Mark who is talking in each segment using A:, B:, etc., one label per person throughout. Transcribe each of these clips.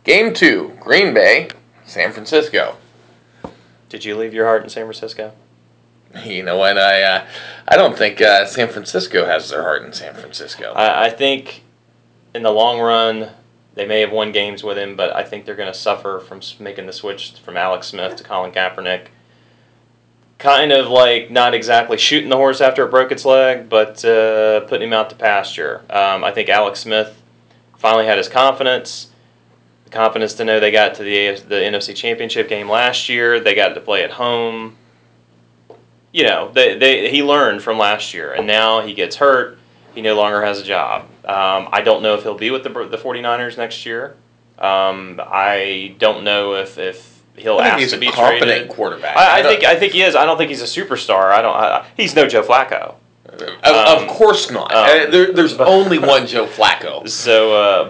A: Game 2, Green Bay, San Francisco.
B: Did you leave your heart in San Francisco?
A: You know what? I don't think San Francisco has their heart in San Francisco.
B: I think in the long run, they may have won games with him, but I think they're going to suffer from making the switch from Alex Smith to Colin Kaepernick. Kind of like not exactly shooting the horse after it broke its leg, but putting him out to pasture. I think Alex Smith finally had his confidence. The confidence to know they got to the NFC Championship game last year. They got to play at home. You know, he learned from last year, and now he gets hurt. He no longer has a job. I don't know if he'll be with the 49ers next year. I don't know if he'll ask to be traded.
A: He's a competent quarterback.
B: I think he is. I don't think he's a superstar. He's no Joe Flacco.
A: Of course not. There's only one Joe Flacco.
B: So,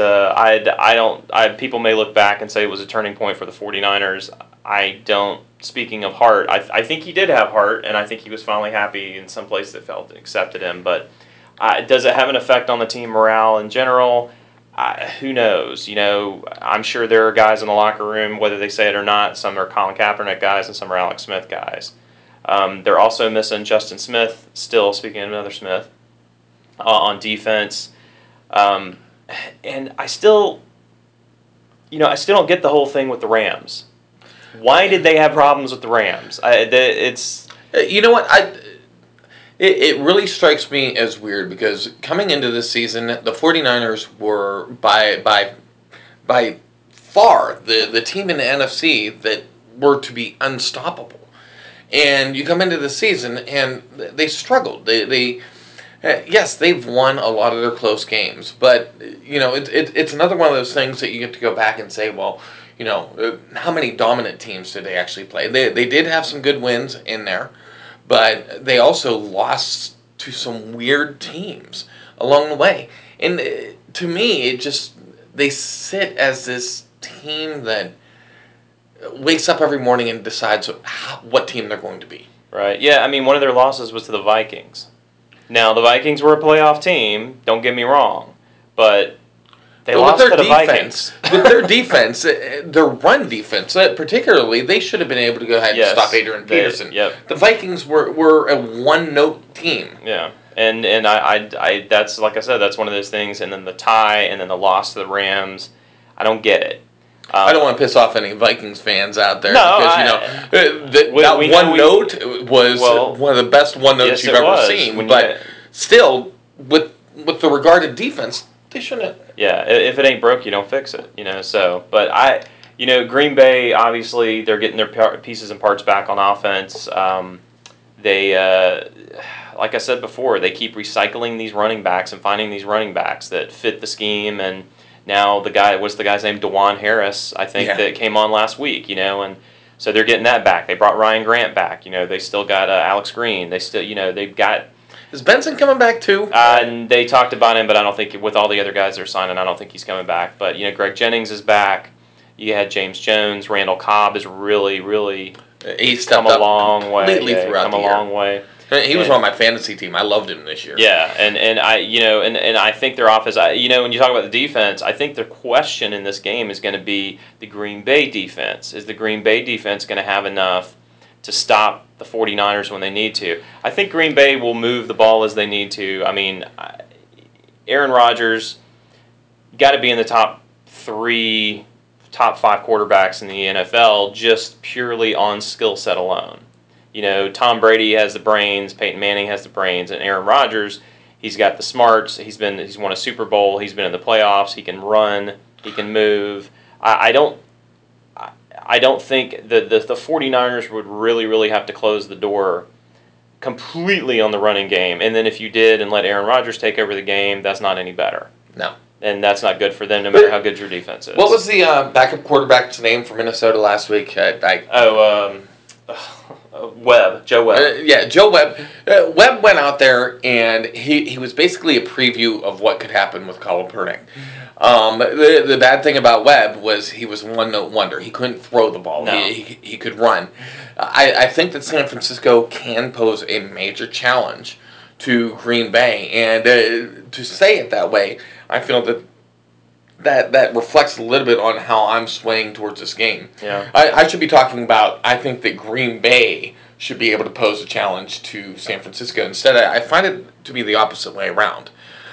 B: people may look back and say it was a turning point for the 49ers. I don't. Speaking of heart, I think he did have heart, and I think he was finally happy in some place that felt accepted him. But does it have an effect on the team morale in general? Who knows? You know, I'm sure there are guys in the locker room, whether they say it or not. Some are Colin Kaepernick guys, and some are Alex Smith guys. They're also missing Justin Smith. Still, speaking of another Smith, on defense, and I still don't get the whole thing with the Rams. Why did they have problems with the Rams?
A: You know what? It really strikes me as weird because coming into this season, the 49ers were by far the team in the NFC that were to be unstoppable. And you come into the season and they struggled. Yes, they've won a lot of their close games, but you know it's another one of those things that you get to go back and say, well, you know, how many dominant teams did they actually play? They did have some good wins in there, but they also lost to some weird teams along the way. And to me, they sit as this team that wakes up every morning and decides what team they're going to be.
B: Right. Yeah, I mean, one of their losses was to the Vikings. Now, the Vikings were a playoff team, don't get me wrong, but they lost to the Vikings.
A: With their defense, their run defense, particularly, they should have been able to go ahead and stop Adrian Peterson. The Vikings were a one-note team.
B: Yeah, and I that's, like I said, that's one of those things, and then the tie, and then the loss to the Rams, I don't get it.
A: I don't want to piss off any Vikings fans out there
B: because
A: that one note was one of the best one notes you've ever seen. But still, with the regarded defense, they shouldn't.
B: Yeah, if it ain't broke, you don't fix it. You know, so but Green Bay, obviously they're getting their pieces and parts back on offense. They like I said before, they keep recycling these running backs and finding these running backs that fit the scheme. And now what's the guy's name? DeJuan Harris, I think, that came on last week. You know, and so they're getting that back. They brought Ryan Grant back. You know, they still got Alex Green. They still, they've got.
A: Is Benson coming back too?
B: And they talked about him, but I don't think with all the other guys they're signing, I don't think he's coming back. But Greg Jennings is back. You had James Jones. Randall Cobb is really
A: he's
B: come a long way.
A: Completely throughout the year.
B: Come a long way.
A: He was on my fantasy team. I loved him this year.
B: Yeah, and I think their offense. When you talk about the defense, I think the question in this game is going to be the Green Bay defense. Is the Green Bay defense going to have enough to stop the 49ers when they need to? I think Green Bay will move the ball as they need to. I mean, Aaron Rodgers got to be in the top 5 quarterbacks in the NFL just purely on skill set alone. Tom Brady has the brains, Peyton Manning has the brains, and Aaron Rodgers, he's got the smarts. He's won a Super Bowl. He's been in the playoffs. He can run. He can move. I don't think the 49ers would really have to close the door completely on the running game. And then if you did and let Aaron Rodgers take over the game, that's not any better.
A: No.
B: And that's not good for them, no matter how good your defense is.
A: What was the backup quarterback's name for Minnesota last week?
B: Webb, Joe Webb.
A: Joe Webb. Webb went out there, and he was basically a preview of what could happen with Colin Kaepernick. The bad thing about Webb was he was a one-note wonder. He couldn't throw the ball.
B: No.
A: He could run. I think that San Francisco can pose a major challenge to Green Bay. And to say it that way, I feel that that reflects a little bit on how I'm swaying towards this game.
B: Yeah.
A: I should be talking about, I think that Green Bay should be able to pose a challenge to San Francisco. Instead, I find it to be the opposite way around.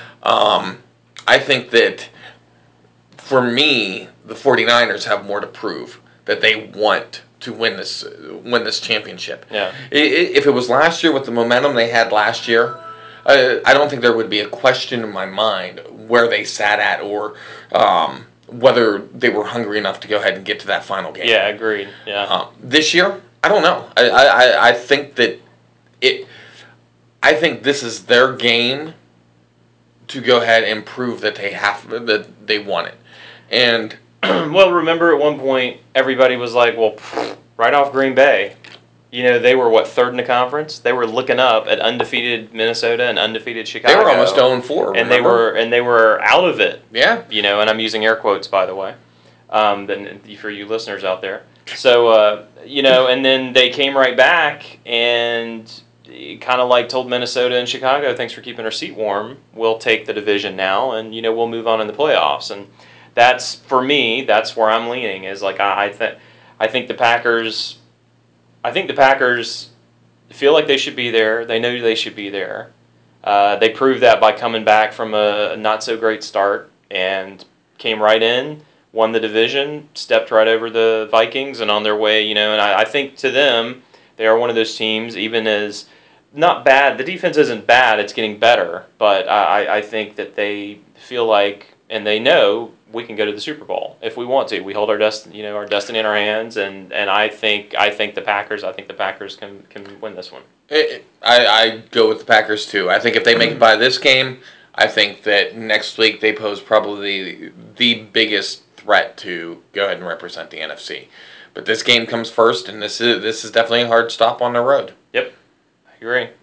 A: I think that, for me, the 49ers have more to prove, that they want to win this championship.
B: Yeah.
A: If it was last year with the momentum they had last year, I don't think there would be a question in my mind where they sat at, or whether they were hungry enough to go ahead and get to that final game.
B: Yeah, agreed. Yeah.
A: This year, I don't know. I think that it. I think this is their game to go ahead and prove that they won it, and
B: Well, remember at one point everybody was like, "Well, right off Green Bay." You know, they were what, third in the conference? They were looking up at undefeated Minnesota and undefeated Chicago.
A: they were almost 0-4.
B: And they were out of it.
A: Yeah.
B: You know, and I'm using air quotes, by the way, for you listeners out there. So you know, and then they came right back and kind of like told Minnesota and Chicago, "Thanks for keeping our seat warm. We'll take the division now, and you know, we'll move on in the playoffs." And that's, for me, that's where I'm leaning. Is like I think the Packers. I think the Packers feel like they should be there. They know they should be there. They proved that by coming back from a not so great start and came right in, won the division, stepped right over the Vikings, and on their way. You know, and I think to them, they are one of those teams. Even as not bad, the defense isn't bad. It's getting better, but I think that they feel like, and they know, we can go to the Super Bowl if we want to. We hold our destiny in our hands, and I think the Packers can win this one.
A: I go with the Packers too. I think if they make it by this game, I think that next week they pose probably the biggest threat to go ahead and represent the NFC. But this game comes first, and this is definitely a hard stop on the road.
B: Yep, I agree.